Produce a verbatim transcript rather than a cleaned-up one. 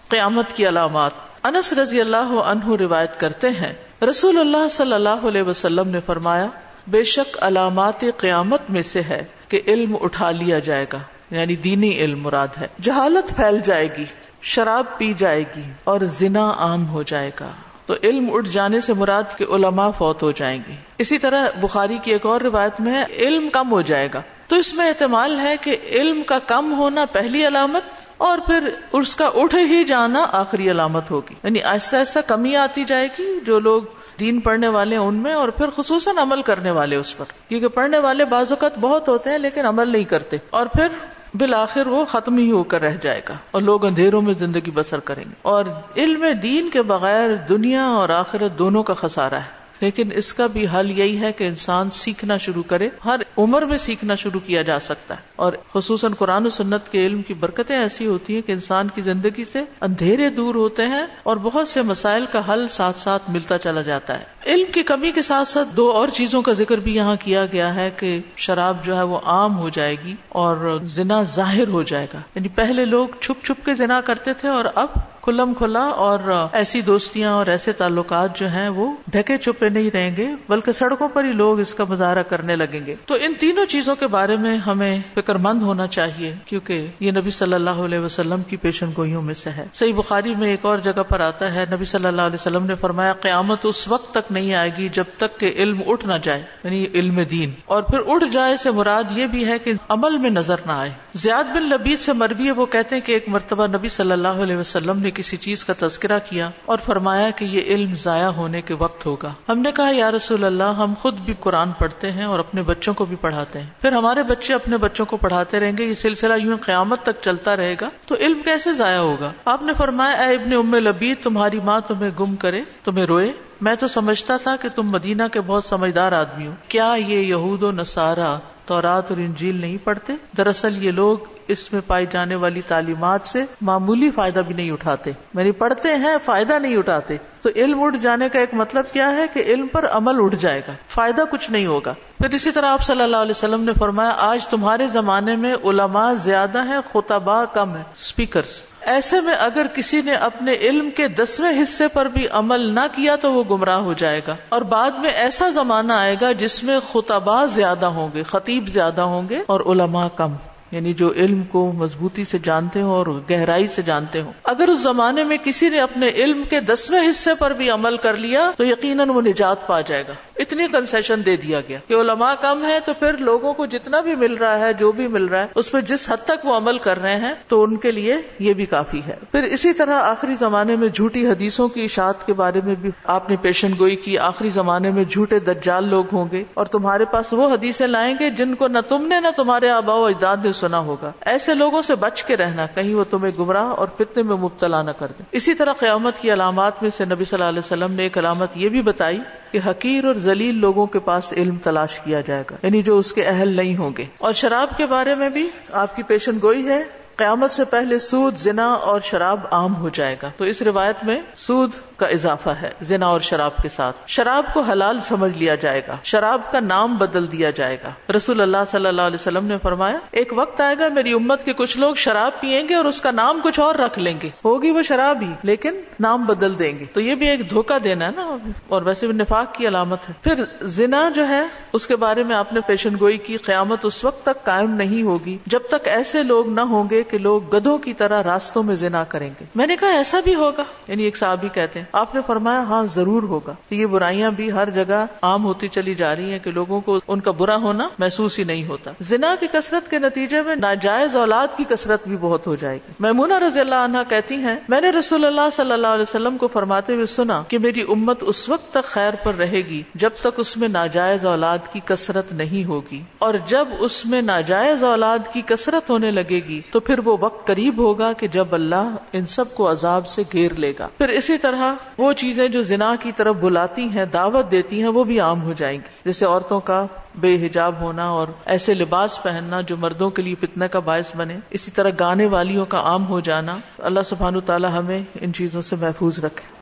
قیامت کی علامات۔ انس رضی اللہ عنہ روایت کرتے ہیں رسول اللہ صلی اللہ علیہ وسلم نے فرمایا بے شک علامات قیامت میں سے ہے کہ علم اٹھا لیا جائے گا، یعنی دینی علم مراد ہے، جہالت پھیل جائے گی، شراب پی جائے گی اور زنا عام ہو جائے گا۔ تو علم اٹھ جانے سے مراد کے علماء فوت ہو جائیں گے۔ اسی طرح بخاری کی ایک اور روایت میں ہے علم کم ہو جائے گا۔ تو اس میں احتمال ہے کہ علم کا کم ہونا پہلی علامت اور پھر اس کا اٹھ ہی جانا آخری علامت ہوگی، یعنی آہستہ آہستہ کمی آتی جائے گی جو لوگ دین پڑھنے والے ہیں ان میں، اور پھر خصوصاً عمل کرنے والے اس پر، کیونکہ پڑھنے والے بعض اوقات بہت ہوتے ہیں لیکن عمل نہیں کرتے، اور پھر بالآخر وہ ختم ہی ہو کر رہ جائے گا اور لوگ اندھیروں میں زندگی بسر کریں گے۔ اور علم دین کے بغیر دنیا اور آخرت دونوں کا خسارہ ہے، لیکن اس کا بھی حل یہی ہے کہ انسان سیکھنا شروع کرے۔ ہر عمر میں سیکھنا شروع کیا جا سکتا ہے، اور خصوصاً قرآن و سنت کے علم کی برکتیں ایسی ہوتی ہیں کہ انسان کی زندگی سے اندھیرے دور ہوتے ہیں اور بہت سے مسائل کا حل ساتھ ساتھ ملتا چلا جاتا ہے۔ علم کی کمی کے ساتھ ساتھ دو اور چیزوں کا ذکر بھی یہاں کیا گیا ہے کہ شراب جو ہے وہ عام ہو جائے گی اور زنا ظاہر ہو جائے گا، یعنی پہلے لوگ چھپ چھپ کے زنا کرتے تھے اور اب کھلم کھلا، اور ایسی دوستیاں اور ایسے تعلقات جو ہیں وہ ڈھکے چھپے نہیں رہیں گے بلکہ سڑکوں پر ہی لوگ اس کا مظاہرہ کرنے لگیں گے۔ تو ان تینوں چیزوں کے بارے میں ہمیں فکر مند ہونا چاہیے کیونکہ یہ نبی صلی اللہ علیہ وسلم کی پیشن گوئیوں میں سے ہے۔ صحیح بخاری میں ایک اور جگہ پر آتا ہے نبی صلی اللہ علیہ وسلم نے فرمایا قیامت اس وقت تک نہیں آئے گی جب تک کہ علم اٹھ نہ جائے، یعنی علم دین، اور پھر اٹھ جائے سے مراد یہ بھی ہے کہ عمل میں نظر نہ آئے۔ زیاد بن لبید سے مروی ہے، وہ کہتے ہیں کہ ایک مرتبہ نبی صلی اللہ علیہ وسلم نے کسی چیز کا تذکرہ کیا اور فرمایا کہ یہ علم ضائع ہونے کے وقت ہوگا۔ ہم نے کہا یا رسول اللہ ہم خود بھی قرآن پڑھتے ہیں اور اپنے بچوں کو بھی پڑھاتے ہیں، پھر ہمارے بچے اپنے بچوں کو پڑھاتے رہیں گے، یہ سلسلہ یوں قیامت تک چلتا رہے گا تو علم کیسے ضائع ہوگا؟ آپ نے فرمایا اے ابن ام لبید تمہاری ماں تمہیں گم کرے، تمہیں روئے، میں تو سمجھتا تھا کہ تم مدینہ کے بہت سمجھدار آدمی ہو، کیا یہ یہود و نصارہ تورات اور انجیل نہیں پڑھتے؟ دراصل یہ لوگ اس میں پائی جانے والی تعلیمات سے معمولی فائدہ بھی نہیں اٹھاتے، یعنی پڑھتے ہیں فائدہ نہیں اٹھاتے۔ تو علم اٹھ جانے کا ایک مطلب کیا ہے کہ علم پر عمل اٹھ جائے گا، فائدہ کچھ نہیں ہوگا۔ پھر اسی طرح آپ صلی اللہ علیہ وسلم نے فرمایا آج تمہارے زمانے میں علماء زیادہ ہیں، خطباء کم ہیں، اسپیکرز۔ ایسے میں اگر کسی نے اپنے علم کے دسویں حصے پر بھی عمل نہ کیا تو وہ گمراہ ہو جائے گا، اور بعد میں ایسا زمانہ آئے گا جس میں خطباء زیادہ ہوں گے، خطیب زیادہ ہوں گے اور علماء کم، یعنی جو علم کو مضبوطی سے جانتے ہوں اور گہرائی سے جانتے ہوں۔ اگر اس زمانے میں کسی نے اپنے علم کے دسویں حصے پر بھی عمل کر لیا تو یقیناً وہ نجات پا جائے گا۔ اتنی کنسیشن دے دیا گیا کہ علماء کم ہیں تو پھر لوگوں کو جتنا بھی مل رہا ہے، جو بھی مل رہا ہے، اس میں جس حد تک وہ عمل کر رہے ہیں تو ان کے لیے یہ بھی کافی ہے۔ پھر اسی طرح آخری زمانے میں جھوٹی حدیثوں کی اشاعت کے بارے میں بھی آپ نے پیشن گوئی کی، آخری زمانے میں جھوٹے دجال لوگ ہوں گے اور تمہارے پاس وہ حدیثیں لائیں گے جن کو نہ تم نے نہ تمہارے آباء و اجداد نے سنا ہوگا۔ ایسے لوگوں سے بچ کے رہنا، کہیں وہ تمہیں گمراہ اور فتنے میں مبتلا نہ کر دیں۔ اسی طرح قیامت کی علامات میں سے نبی صلی اللہ علیہ وسلم نے ایک علامت یہ بھی بتائی کہ حقیر اور ذلیل لوگوں کے پاس علم تلاش کیا جائے گا، یعنی جو اس کے اہل نہیں ہوں گے۔ اور شراب کے بارے میں بھی آپ کی پیشن گوئی ہے، قیامت سے پہلے سود، زنا اور شراب عام ہو جائے گا۔ تو اس روایت میں سود کا اضافہ ہے زنا اور شراب کے ساتھ۔ شراب کو حلال سمجھ لیا جائے گا، شراب کا نام بدل دیا جائے گا۔ رسول اللہ صلی اللہ علیہ وسلم نے فرمایا ایک وقت آئے گا میری امت کے کچھ لوگ شراب پیئیں گے اور اس کا نام کچھ اور رکھ لیں گے، ہوگی وہ شراب ہی لیکن نام بدل دیں گے۔ تو یہ بھی ایک دھوکہ دینا ہے نا، اور ویسے بھی نفاق کی علامت ہے۔ پھر زنا جو ہے اس کے بارے میں آپ نے پیشن گوئی کی، قیامت اس وقت تک قائم نہیں ہوگی جب تک ایسے لوگ نہ ہوں گے کہ لوگ گدھوں کی طرح راستوں میں زنا کریں گے۔ میں نے کہا ایسا بھی ہوگا؟ یعنی ایک صحابی کہتے ہیں، آپ نے فرمایا ہاں ضرور ہوگا۔ تو یہ برائیاں بھی ہر جگہ عام ہوتی چلی جا رہی ہیں کہ لوگوں کو ان کا برا ہونا محسوس ہی نہیں ہوتا۔ زنا کی کثرت کے نتیجے میں ناجائز اولاد کی کثرت بھی بہت ہو جائے گی۔ میمونہ رضی اللہ عنہا کہتی ہیں میں نے رسول اللہ صلی اللہ علیہ وسلم کو فرماتے ہوئے سنا کہ میری امت اس وقت تک خیر پر رہے گی جب تک اس میں ناجائز اولاد کی کثرت نہیں ہوگی، اور جب اس میں ناجائز اولاد کی کثرت ہونے لگے گی تو پھر وہ وقت قریب ہوگا کہ جب اللہ ان سب کو عذاب سے گھیر لے گا۔ پھر اسی طرح وہ چیزیں جو زنا کی طرف بلاتی ہیں، دعوت دیتی ہیں، وہ بھی عام ہو جائیں گی، جیسے عورتوں کا بے حجاب ہونا اور ایسے لباس پہننا جو مردوں کے لیے فتنہ کا باعث بنے، اسی طرح گانے والیوں کا عام ہو جانا۔ اللہ سبحانہ و تعالی ہمیں ان چیزوں سے محفوظ رکھے۔